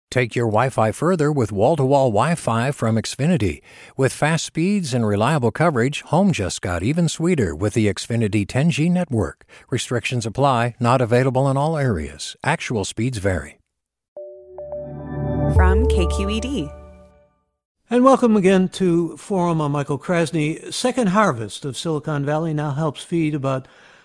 Take your Wi-Fi further with wall-to-wall Wi-Fi from Xfinity. With fast speeds and reliable coverage, home just got even sweeter with the Xfinity 10G network. Restrictions apply, not available in all areas. Actual speeds vary. From KQED. And welcome again to Forum. I'm Michael Krasny. Second Harvest of Silicon Valley now helps feed about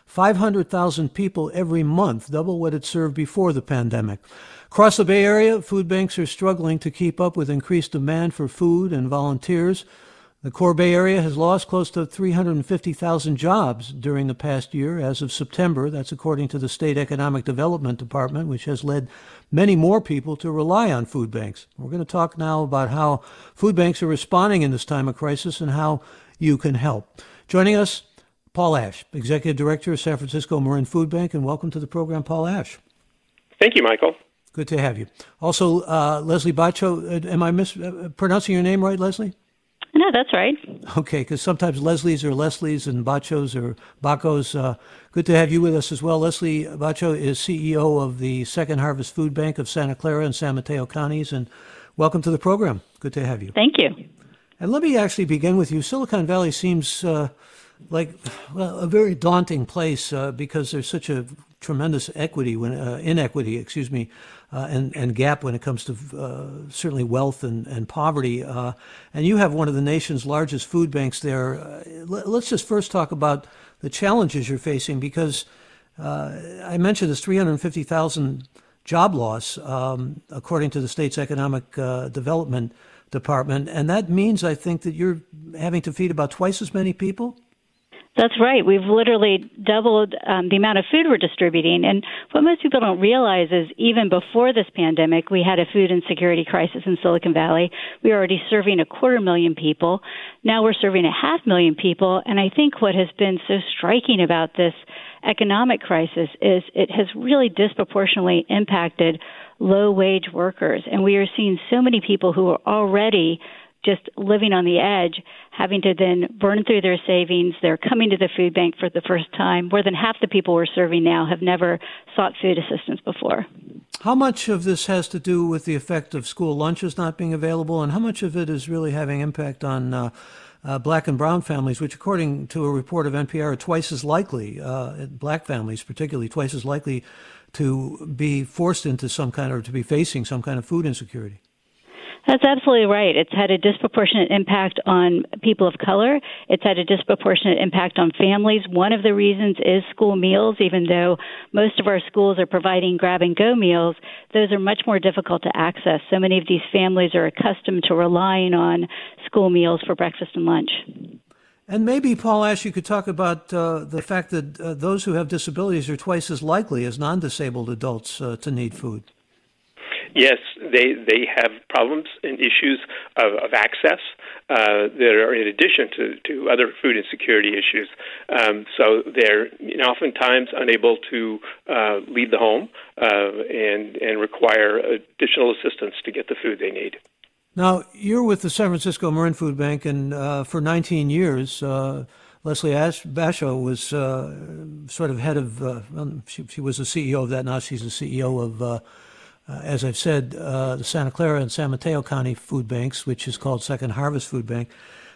500,000 people every month, double what it served before the pandemic. Across the Bay Area, food banks are struggling to keep up with increased demand for food and volunteers. The core Bay Area has lost close to 350,000 jobs during the past year as of September. That's according to the State Economic Development Department, which has led many more people to rely on food banks. We're going to talk now about how food banks are responding in this time of crisis and how you can help. Joining us, Paul Ash, Executive Director of San Francisco Marin Food Bank, and welcome to the program, Paul Ash. Thank you, Michael. Good to have you. Also, Leslie Baccio, am I mispronouncing your name right, Leslie? No, that's right. Okay, because sometimes Leslie's are Leslie's and Baccios or Bacos. Good to have you with us as well. Leslie Baccio is CEO of the Second Harvest Food Bank of Santa Clara and San Mateo counties, and welcome to the program. Good to have you. Thank you. And let me actually begin with you. Silicon Valley seems like a very daunting place because there's such a tremendous inequity, and gap when it comes to certainly wealth and poverty. And you have one of the nation's largest food banks there. Let's just first talk about the challenges you're facing, because I mentioned this 350,000 job loss, according to the state's Economic Development Department. And that means, I think, that you're having to feed about twice as many people? That's right. We've literally doubled the amount of food we're distributing. And what most people don't realize is even before this pandemic, we had a food insecurity crisis in Silicon Valley. We were already serving 250,000 people. Now we're serving 500,000 people. And I think what has been so striking about this economic crisis is it has really disproportionately impacted low-wage workers. And we are seeing so many people who are already just living on the edge, having to then burn through their savings. They're coming to the food bank for the first time. More than half the people we're serving now have never sought food assistance before. How much of this has to do with the effect of school lunches not being available, and how much of it is really having impact on black and brown families, which, according to a report of NPR, are twice as likely, black families particularly, twice as likely to be forced into some kind, or to be facing some kind of food insecurity? That's absolutely right. It's had a disproportionate impact on people of color. It's had a disproportionate impact on families. One of the reasons is school meals. Even though most of our schools are providing grab-and-go meals, those are much more difficult to access. So many of these families are accustomed to relying on school meals for breakfast and lunch. And maybe, Paul Ash, you could talk about the fact that those who have disabilities are twice as likely as non-disabled adults to need food. Yes, they have problems and issues of access that are in addition to other food insecurity issues. So they're oftentimes unable to leave the home and require additional assistance to get the food they need. Now, you're with the San Francisco Marin Food Bank, and for 19 years, Leslie Baccio was sort of head of, she was the CEO of that. Now she's the CEO of, as I've said, the Santa Clara and San Mateo County Food Banks, which is called Second Harvest Food Bank.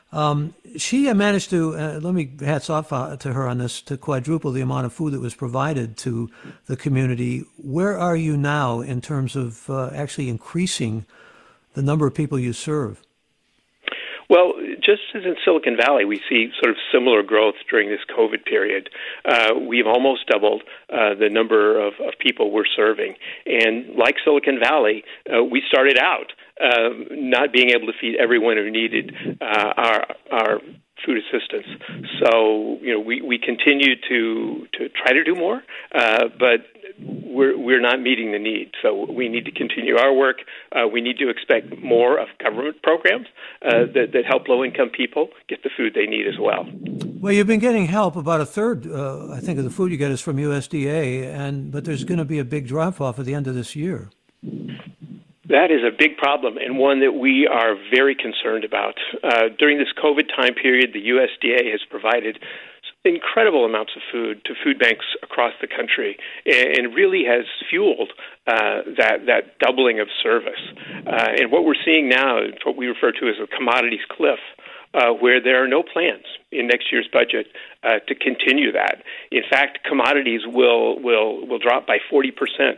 She managed to, hats off to her on this, to quadruple the amount of food that was provided to the community. Where are you now in terms of actually increasing the number of people you serve? Well, just as in Silicon Valley, we see sort of similar growth during this COVID period. We've almost doubled the number of people we're serving. And like Silicon Valley, we started out not being able to feed everyone who needed our food assistance. So, we continue to try to do more, but we're not meeting the need. So we need to continue our work. We need to expect more of government programs that help low-income people get the food they need as well. Well, you've been getting help. About a third, I think, of the food you get is from USDA, but there's going to be a big drop-off at the end of this year. That is a big problem, and one that we are very concerned about. During this COVID time period, the USDA has provided incredible amounts of food to food banks across the country, and really has fueled that doubling of service. And what we're seeing now is what we refer to as a commodities cliff, where there are no plans in next year's budget to continue that. In fact, commodities will drop by 40%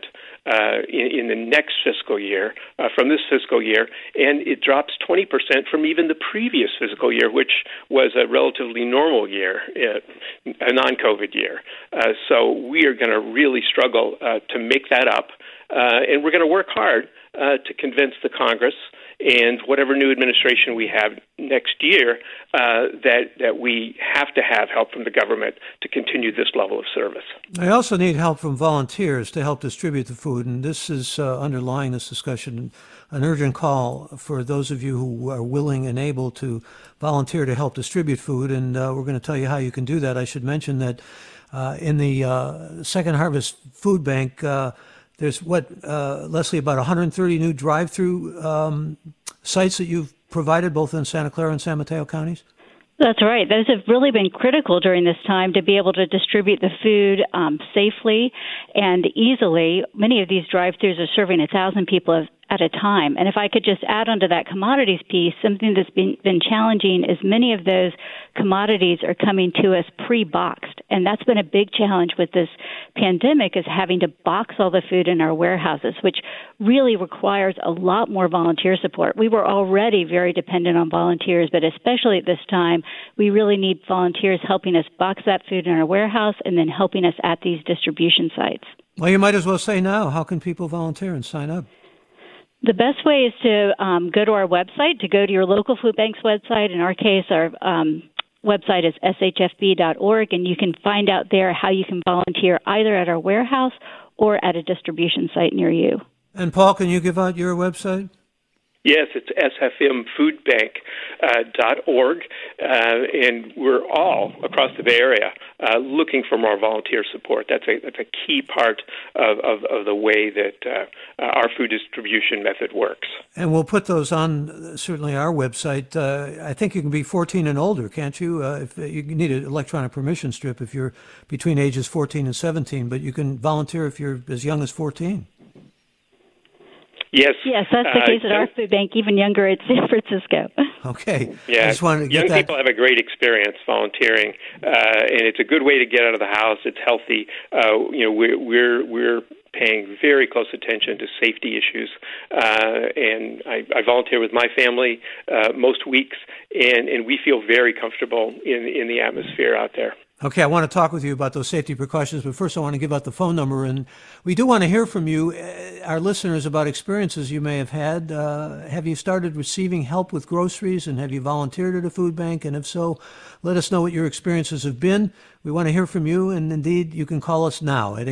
in the next fiscal year from this fiscal year, and it drops 20% from even the previous fiscal year, which was a relatively normal year, a non-COVID year. So we are going to really struggle to make that up, and we're going to work hard to convince the Congress and whatever new administration we have next year, that we have to have help from the government to continue this level of service. I also need help from volunteers to help distribute the food, and this is underlying this discussion, an urgent call for those of you who are willing and able to volunteer to help distribute food, and we're going to tell you how you can do that. I should mention that in the Second Harvest Food Bank, there's Leslie, about 130 new drive-through sites that you've provided both in Santa Clara and San Mateo counties? That's right. Those have really been critical during this time to be able to distribute the food safely and easily. Many of these drive-thrus are serving 1,000 people at a time. And if I could just add onto that commodities piece, something that's been challenging is many of those commodities are coming to us pre-boxed. And that's been a big challenge with this pandemic, is having to box all the food in our warehouses, which really requires a lot more volunteer support. We were already very dependent on volunteers, but especially at this time, we really need volunteers helping us box that food in our warehouse and then helping us at these distribution sites. Well, you might as well say now, how can people volunteer and sign up? The best way is to go to our website, to go to your local food bank's website. In our case, our website is shfb.org, and you can find out there how you can volunteer either at our warehouse or at a distribution site near you. And Paul, can you give out your website? Yes, it's sfmfoodbank.org, and we're all across the Bay Area looking for more volunteer support. That's a key part of the way that our food distribution method works. And we'll put those on certainly our website. I think you can be 14 and older, can't you? If you need an electronic permission strip if you're between ages 14 and 17, but you can volunteer if you're as young as 14. Yes, that's the case at our food bank, even younger at San Francisco. Okay. Yeah, I just wanted to get young that. People have a great experience volunteering, and it's a good way to get out of the house. It's healthy. We're paying very close attention to safety issues, and I volunteer with my family most weeks, and we feel very comfortable in the atmosphere out there. Okay, I want to talk with you about those safety precautions, but first I want to give out the phone number, and we do want to hear from you, our listeners, about experiences you may have had. Have you started receiving help with groceries, and have you volunteered at a food bank? And if so, let us know what your experiences have been. We want to hear from you, and indeed, you can call us now at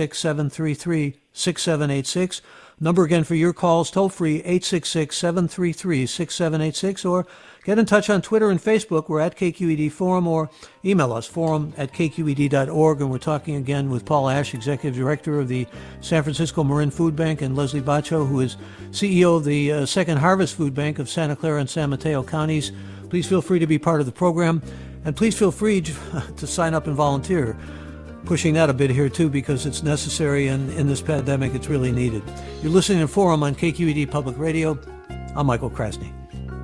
866-733-6786. Number again for your calls, toll free, 866-733-6786, or get in touch on Twitter and Facebook. We're at KQED Forum, or email us, forum@kqed.org. And we're talking again with Paul Ash, Executive Director of the San Francisco Marin Food Bank, and Leslie Baccio, who is CEO of the Second Harvest Food Bank of Santa Clara and San Mateo counties. Please feel free to be part of the program, and please feel free to sign up and volunteer. Pushing that a bit here, too, because it's necessary, and in this pandemic, it's really needed. You're listening to Forum on KQED Public Radio. I'm Michael Krasny.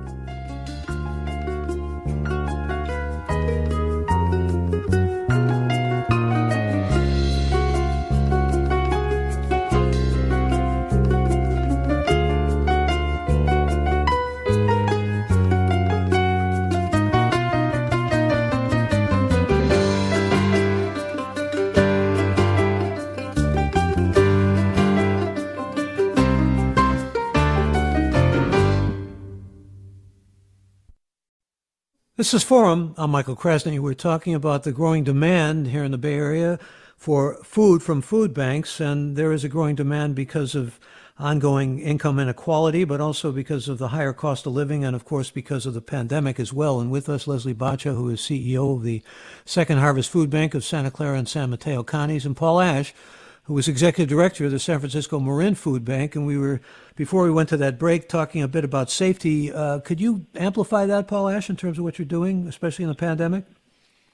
This is Forum. I'm Michael Krasny. We're talking about the growing demand here in the Bay Area for food from food banks, and there is a growing demand because of ongoing income inequality, but also because of the higher cost of living, and of course because of the pandemic as well. And with us, Leslie Baccio, who is CEO of the Second Harvest Food Bank of Santa Clara and San Mateo counties, and Paul Ash, who was Executive Director of the San Francisco Marin Food Bank. And we were, before we went to that break, talking a bit about safety. Could you amplify that, Paul Ash, in terms of what you're doing, especially in the pandemic?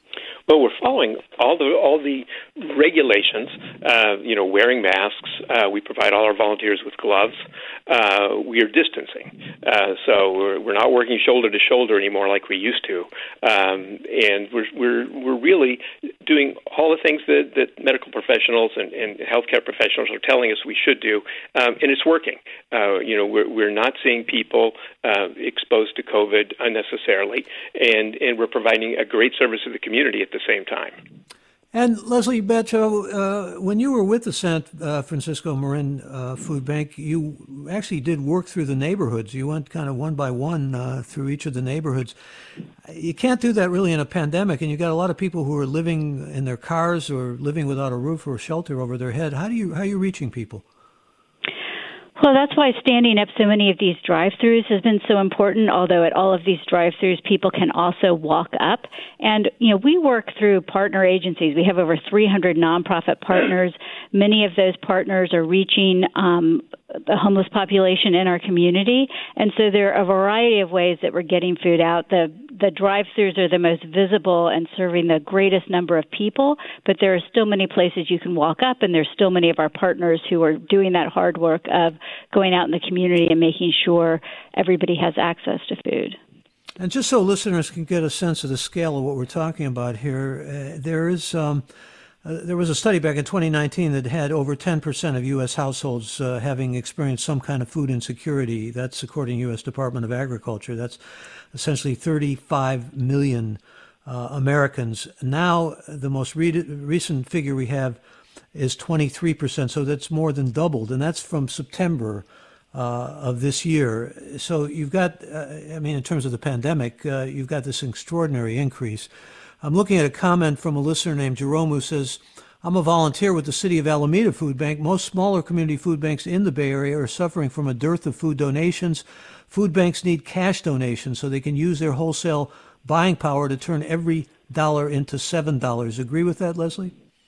Well, we're following all the regulations. Wearing masks. We provide all our volunteers with gloves. We are distancing, so we're not working shoulder to shoulder anymore like we used to, and we're really doing all the things that medical professionals and healthcare professionals are telling us we should do, and it's working. We're not seeing people exposed to COVID unnecessarily, and we're providing a great service to the community at the same time. And Leslie Batcho, when you were with the San Francisco Marin Food Bank, you actually did work through the neighborhoods. You went kind of one by one through each of the neighborhoods. You can't do that really in a pandemic, and you got a lot of people who are living in their cars or living without a roof or shelter over their head. How are you reaching people? Well, that's why standing up so many of these drive-thrus has been so important, although at all of these drive-thrus, people can also walk up. And, we work through partner agencies. We have over 300 nonprofit partners. Many of those partners are reaching the homeless population in our community. And so there are a variety of ways that we're getting food out. The drive-thrus are the most visible and serving the greatest number of people, but there are still many places you can walk up, and there's still many of our partners who are doing that hard work of going out in the community and making sure everybody has access to food. And just so listeners can get a sense of the scale of what we're talking about here, there was a study back in 2019 that had over 10% of U.S. households having experienced some kind of food insecurity. That's according to U.S. Department of Agriculture. That's essentially 35 million Americans. Now, the most recent figure we have is 23%, so that's more than doubled, and that's from September of this year. So you've got, in terms of the pandemic, you've got this extraordinary increase. I'm looking at a comment from a listener named Jerome who says, I'm a volunteer with the City of Alameda Food Bank. Most smaller community food banks in the Bay Area are suffering from a dearth of food donations. Food banks need cash donations so they can use their wholesale buying power to turn every dollar into $7. Agree with that, Leslie?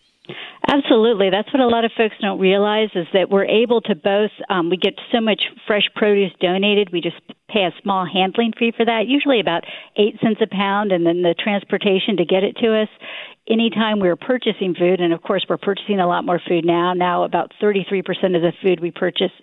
Absolutely. That's what a lot of folks don't realize is that we're able to both, we get so much fresh produce donated, we just pay a small handling fee for that, usually about 8 cents a pound, and then the transportation to get it to us. Anytime we're purchasing food, and of course we're purchasing a lot more food now about 33% of the food we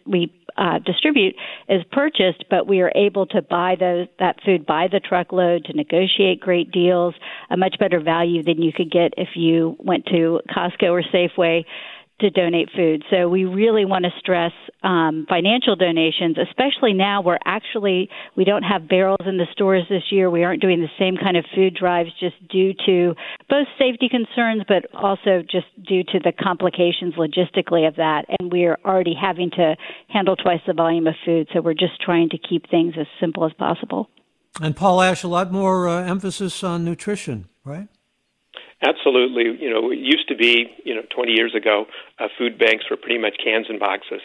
distribute is purchased, but we are able to buy that food by the truckload to negotiate great deals, a much better value than you could get if you went to Costco or Safeway to donate food. So we really want to stress financial donations, especially now where actually we don't have barrels in the stores this year. We aren't doing the same kind of food drives just due to both safety concerns, but also just due to the complications logistically of that. And we are already having to handle twice the volume of food. So we're just trying to keep things as simple as possible. And Paul Ash, a lot more emphasis on nutrition, right? Absolutely. It used to be, 20 years ago, food banks were pretty much cans and boxes.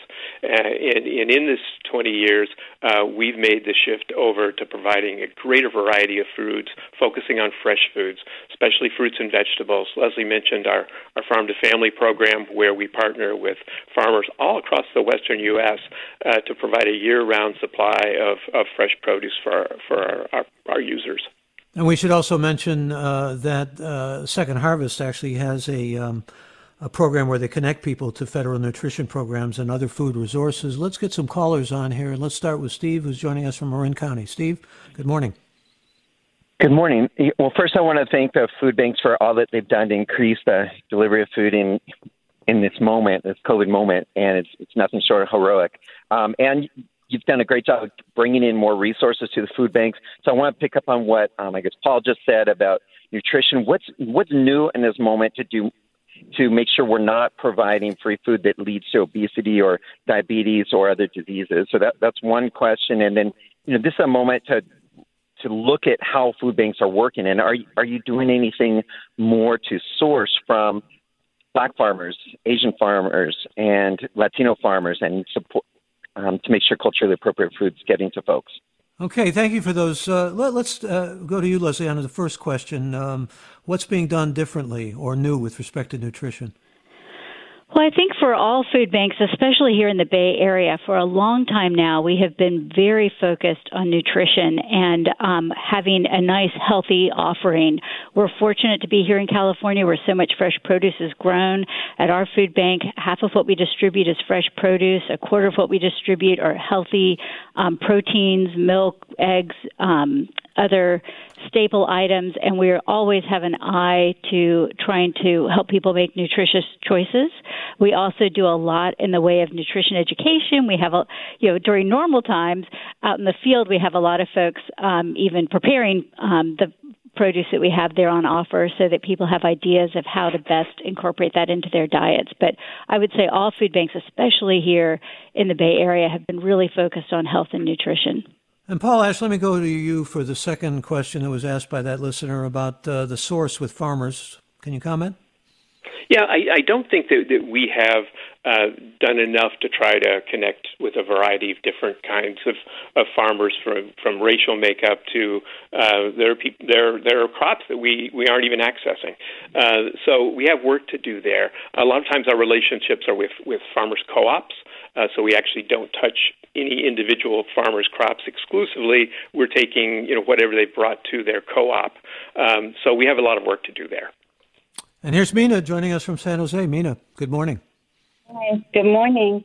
And in this 20 years, we've made the shift over to providing a greater variety of foods, focusing on fresh foods, especially fruits and vegetables. Leslie mentioned our Farm to Family program, where we partner with farmers all across the western U.S. To provide a year-round supply of fresh produce for our users. And we should also mention that Second Harvest actually has a program where they connect people to federal nutrition programs and other food resources. Let's get some callers on here, and let's start with Steve, who's joining us from Marin County. Steve, good morning. Good morning. Well, first I want to thank the food banks for all that they've done to increase the delivery of food in this moment, this COVID moment, and it's nothing short of heroic. And you've done a great job of bringing in more resources to the food banks. So I want to pick up on what I guess Paul just said about nutrition. What's new in this moment to make sure we're not providing free food that leads to obesity or diabetes or other diseases? So that's one question. And then this is a moment to look at how food banks are working. And are you doing anything more to source from Black farmers, Asian farmers, and Latino farmers, and support to make sure culturally appropriate food's getting to folks? Okay, thank you for those. Let's go to you, Leslie, on the first question. What's being done differently or new with respect to nutrition? Well, I think for all food banks, especially here in the Bay Area, for a long time now, we have been very focused on nutrition and having a nice, healthy offering. We're fortunate to be here in California where so much fresh produce is grown. At our food bank, half of what we distribute is fresh produce. A quarter of what we distribute are healthy proteins, milk, eggs, other staple items, and we always have an eye to trying to help people make nutritious choices. We also do a lot in the way of nutrition education. We have, during normal times out in the field, we have a lot of folks even preparing the produce that we have there on offer so that people have ideas of how to best incorporate that into their diets. But I would say all food banks, especially here in the Bay Area, have been really focused on health and nutrition. And Paul Ash, let me go to you for the second question that was asked by that listener about the source with farmers. Can you comment? Yeah, I don't think that we have done enough to try to connect with a variety of different kinds of farmers, from racial makeup to there are crops that we aren't even accessing. So we have work to do there. A lot of times our relationships are with farmers' co-ops. So we actually don't touch any individual farmers' crops exclusively. We're taking whatever they brought to their co-op. So we have a lot of work to do there. And here's Mina joining us from San Jose. Mina, good morning. Hi, good morning.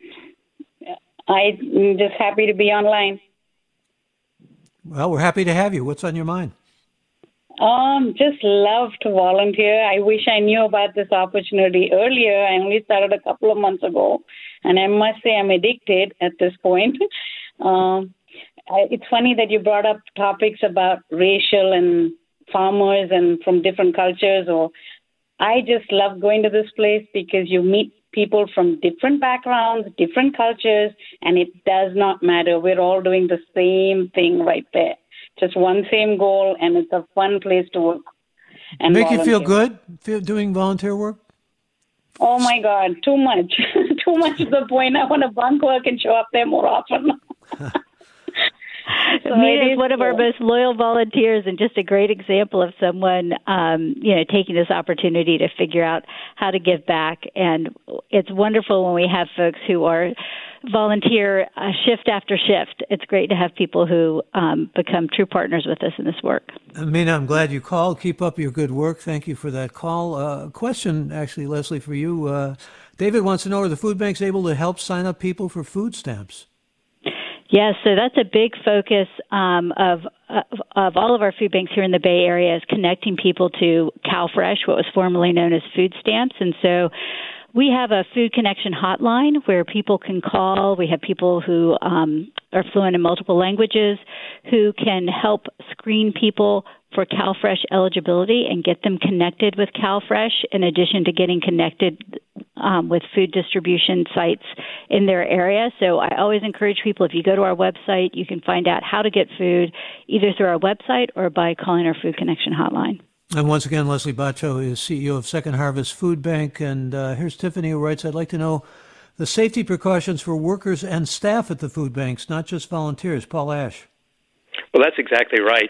I'm just happy to be online. Well, we're happy to have you. What's on your mind? Just love to volunteer. I wish I knew about this opportunity earlier. I only started a couple of months ago, and I must say I'm addicted at this point. It's funny that you brought up topics about racial and farmers and from different cultures. I just love going to this place because you meet people from different backgrounds, different cultures, and it does not matter. We're all doing the same thing right there. Just one same goal, and it's a fun place to work. And make volunteer. You feel good doing volunteer work? Oh, my God, too much. Too much to the point I want to bunk work and show up there more often. So Mina is one of our most loyal volunteers and just a great example of someone, taking this opportunity to figure out how to give back. And it's wonderful when we have folks who are volunteer shift after shift. It's great to have people who become true partners with us in this work. Mina, I'm glad you called. Keep up your good work. Thank you for that call. Question, actually, Leslie, for you. David wants to know, are the food banks able to help sign up people for food stamps? Yes, so that's a big focus of all of our food banks here in the Bay Area is connecting people to CalFresh, what was formerly known as food stamps. And so we have a Food Connection hotline where people can call. We have people who are fluent in multiple languages who can help screen people for CalFresh eligibility and get them connected with CalFresh, in addition to getting connected with food distribution sites in their area. So I always encourage people, if you go to our website, you can find out how to get food either through our website or by calling our Food Connection hotline. And once again, Leslie Baccio is CEO of Second Harvest Food Bank. And here's Tiffany who writes, I'd like to know the safety precautions for workers and staff at the food banks, not just volunteers. Paul Ash. Well, that's exactly right.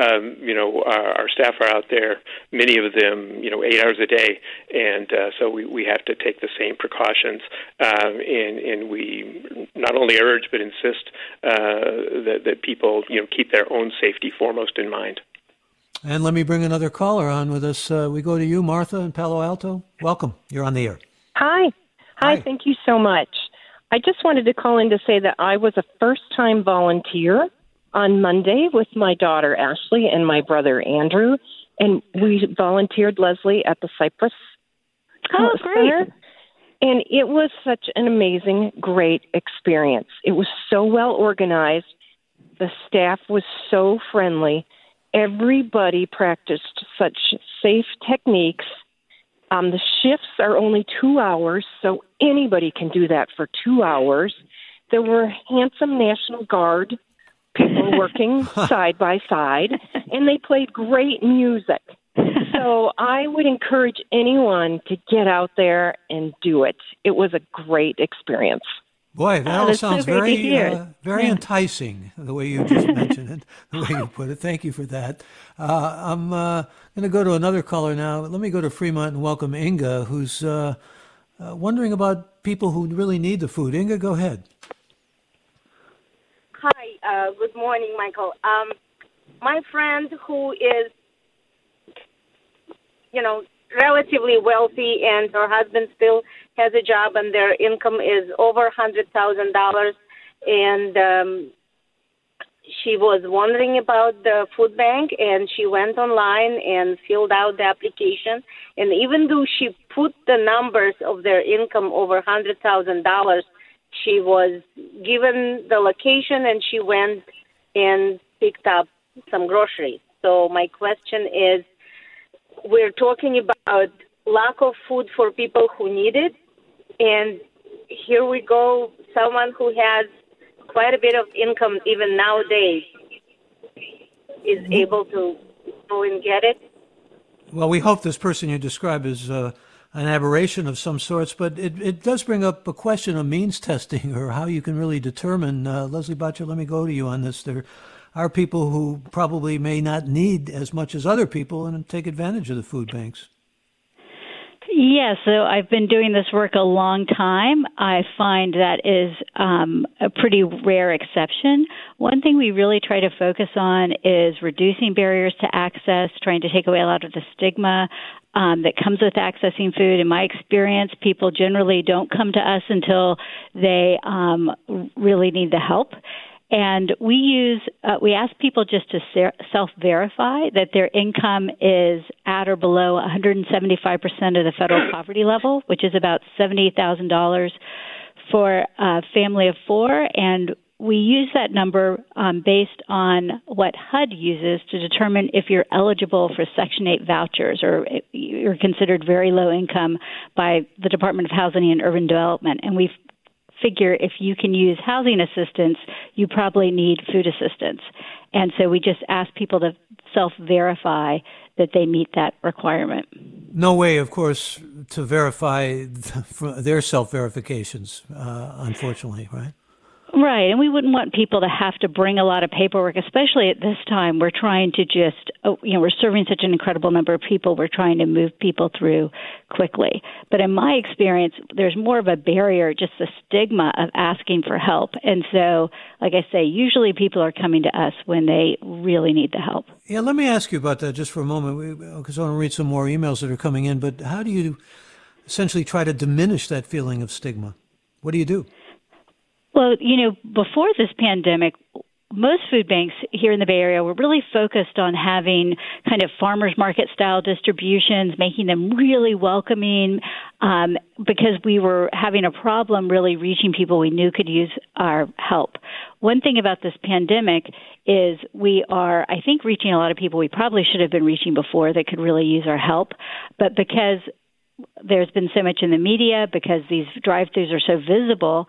Our staff are out there, many of them, 8 hours a day, and so we have to take the same precautions, and we not only urge but insist that people, keep their own safety foremost in mind. And let me bring another caller on with us. We go to you, Martha, in Palo Alto. Welcome. You're on the air. Hi. Thank you so much. I just wanted to call in to say that I was a first-time volunteer on Monday with my daughter, Ashley, and my brother, Andrew, and we volunteered, Leslie, at the Cypress Center. And it was such an amazing, great experience. It was so well organized. The staff was so friendly. Everybody practiced such safe techniques. The shifts are only 2 hours, so anybody can do that for 2 hours. There were handsome National Guard people working side by side, and they played great music. So I would encourage anyone to get out there and do it. It was a great experience. Boy, that all sounds very enticing, the way you just mentioned it, the way you put it. Thank you for that. I'm going to go to another caller now. Let me go to Fremont and welcome Inga, who's wondering about people who really need the food. Inga, go ahead. Hi, good morning, Michael. My friend who is, relatively wealthy, and her husband still has a job, and their income is over $100,000, and she was wondering about the food bank, and she went online and filled out the application, and even though she put the numbers of their income over $100,000, she was given the location, and she went and picked up some groceries. So my question is, we're talking about lack of food for people who need it, and here we go, someone who has quite a bit of income even nowadays is able to go and get it. Well, we hope this person you describe is an aberration of some sorts, but it does bring up a question of means testing, or how you can really determine. Leslie Botcher, let me go to you on this. There are people who probably may not need as much as other people and take advantage of the food banks. Yes, so I've been doing this work a long time. I find that is a pretty rare exception. One thing we really try to focus on is reducing barriers to access, trying to take away a lot of the stigma that comes with accessing food. In my experience, people generally don't come to us until they really need the help. And we ask people just to self-verify that their income is at or below 175% of the federal poverty level, which is about $78,000 for a family of four. And we use that number based on what HUD uses to determine if you're eligible for Section 8 vouchers, or you're considered very low income by the Department of Housing and Urban Development. And we figure if you can use housing assistance, you probably need food assistance. And so we just ask people to self-verify that they meet that requirement. No way, of course, to verify their self-verifications, unfortunately, right? Right, and we wouldn't want people to have to bring a lot of paperwork, especially at this time. We're trying to just, we're serving such an incredible number of people. We're trying to move people through quickly. But in my experience, there's more of a barrier, just the stigma of asking for help. And so, like I say, usually people are coming to us when they really need the help. Yeah, let me ask you about that just for a moment, because I want to read some more emails that are coming in. But how do you essentially try to diminish that feeling of stigma? What do you do? Well, before this pandemic, most food banks here in the Bay Area were really focused on having kind of farmers market style distributions, making them really welcoming, because we were having a problem really reaching people we knew could use our help. One thing about this pandemic is we are, I think, reaching a lot of people we probably should have been reaching before that could really use our help. But because there's been so much in the media, because these drive-thrus are so visible,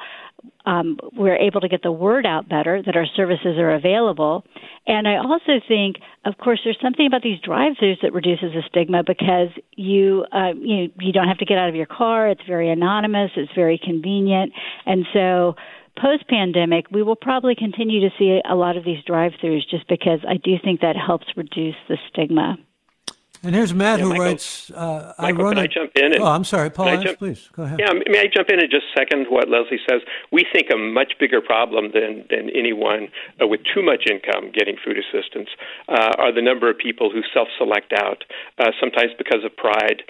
we're able to get the word out better that our services are available. And I also think, of course, there's something about these drive-thrus that reduces the stigma, because you don't have to get out of your car. It's very anonymous. It's very convenient. And so post-pandemic, we will probably continue to see a lot of these drive-thrus, just because I do think that helps reduce the stigma. And here's Matt, who Michael, writes, Michael, can I jump in? I'm sorry, Paul, please, go ahead. Yeah, may I jump in and just second what Leslie says? We think a much bigger problem than anyone with too much income getting food assistance are the number of people who self-select out, sometimes because of pride.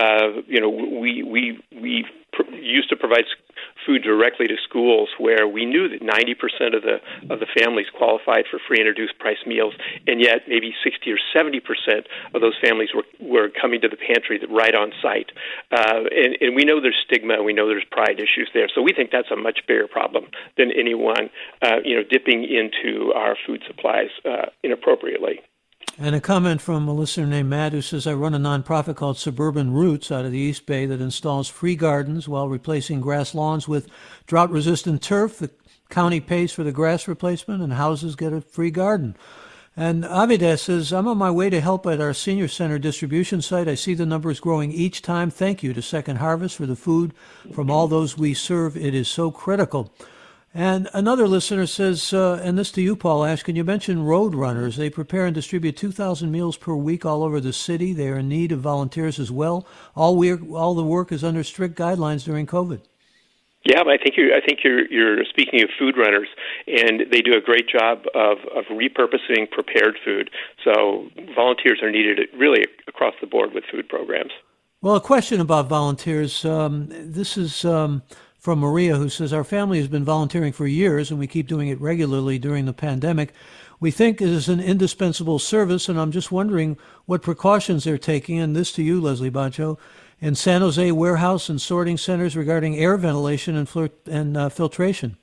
We used to provide food directly to schools where we knew that 90% of the families qualified for free and reduced price meals, and yet maybe 60 or 70% of those families were coming to the pantry right on site. And we know there's stigma, and we know there's pride issues there. So we think that's a much bigger problem than anyone, dipping into our food supplies inappropriately. And a comment from a listener named Matt, who says, I run a nonprofit called Suburban Roots out of the East Bay that installs free gardens while replacing grass lawns with drought-resistant turf. The county pays for the grass replacement, and houses get a free garden. And Avides says, I'm on my way to help at our senior center distribution site. I see the numbers growing each time. Thank you to Second Harvest for the food from all those we serve. It is so critical. And another listener says, and this to you, Paul Ashkin, you mentioned road runners. They prepare and distribute 2,000 meals per week all over the city. They are in need of volunteers as well. All the work is under strict guidelines during COVID. Yeah, but I think you're speaking of food runners, and they do a great job of repurposing prepared food. So volunteers are needed really across the board with food programs. Well, a question about volunteers. This is from Maria, who says, our family has been volunteering for years, and we keep doing it regularly during the pandemic. We think it is an indispensable service, and I'm just wondering what precautions they're taking, and this to you, Leslie Baccio, in San Jose warehouse and sorting centers regarding air ventilation and filtration.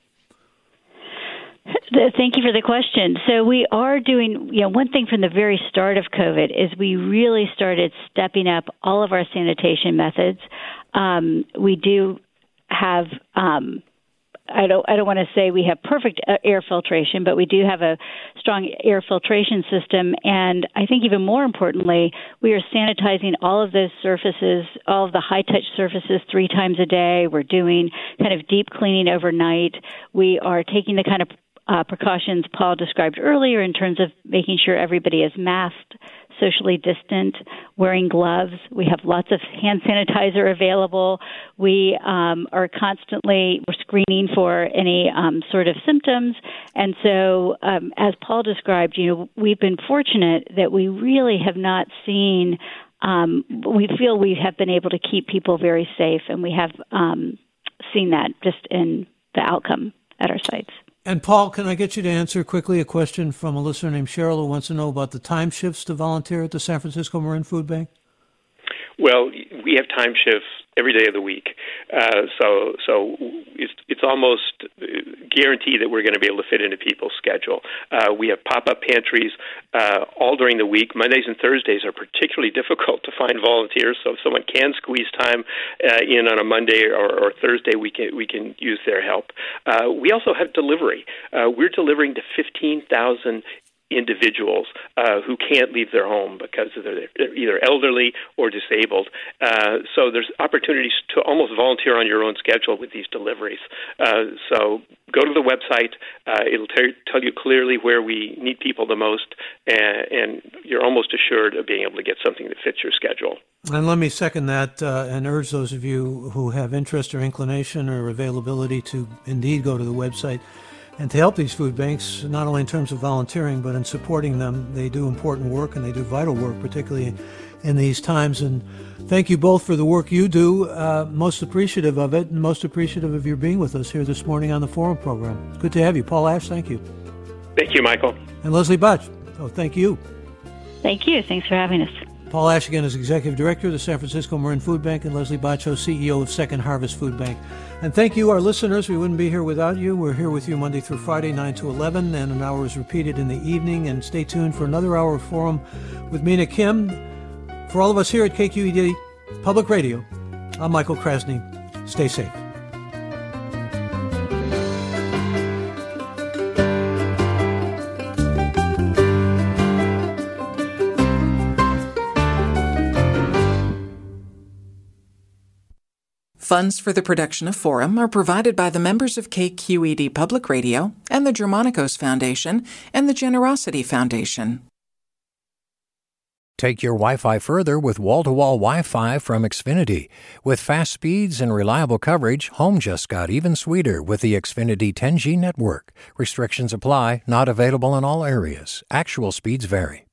Thank you for the question. So we are doing, one thing from the very start of COVID is we really started stepping up all of our sanitation methods. We do have, I don't want to say we have perfect air filtration, but we do have a strong air filtration system. And I think even more importantly, we are sanitizing all of those surfaces, all of the high-touch surfaces 3 times a day. We're doing kind of deep cleaning overnight. We are taking the kind of precautions Paul described earlier in terms of making sure everybody is masked, socially distant, wearing gloves. We have lots of hand sanitizer available. We are constantly screening for any sort of symptoms. And so, as Paul described, we've been fortunate that we really have not seen, we feel we have been able to keep people very safe, and we have seen that just in the outcome at our sites. And Paul, can I get you to answer quickly a question from a listener named Cheryl who wants to know about the time shifts to volunteer at the San Francisco Marin Food Bank? Well, we have time shifts every day of the week, so it's almost guaranteed that we're going to be able to fit into people's schedule. We have pop-up pantries all during the week. Mondays and Thursdays are particularly difficult to find volunteers, so if someone can squeeze time in on a Monday or Thursday, we can use their help. We also have delivery. We're delivering to 15,000 individuals who can't leave their home because they're either elderly or disabled. So there's opportunities to almost volunteer on your own schedule with these deliveries. So go to the website. It'll tell you clearly where we need people the most, and you're almost assured of being able to get something that fits your schedule. And let me second that and urge those of you who have interest or inclination or availability to indeed go to the website and to help these food banks, not only in terms of volunteering, but in supporting them. They do important work, and they do vital work, particularly in these times. And thank you both for the work you do. Most appreciative of it, and most appreciative of your being with us here this morning on the Forum program. It's good to have you. Paul Ash, thank you. Thank you, Michael. And Leslie Bach, thank you. Thank you. Thanks for having us. Paul Ash again is Executive Director of the San Francisco Marin Food Bank, and Leslie Baccio, CEO of Second Harvest Food Bank. And thank you, our listeners. We wouldn't be here without you. We're here with you Monday through Friday, 9 to 11, and an hour is repeated in the evening. And stay tuned for another hour of Forum with Mina Kim. For all of us here at KQED Public Radio, I'm Michael Krasny. Stay safe. Funds for the production of Forum are provided by the members of KQED Public Radio and the Germanicos Foundation and the Generosity Foundation. Take your Wi-Fi further with wall-to-wall Wi-Fi from Xfinity. With fast speeds and reliable coverage, home just got even sweeter with the Xfinity 10G network. Restrictions apply, not available in all areas. Actual speeds vary.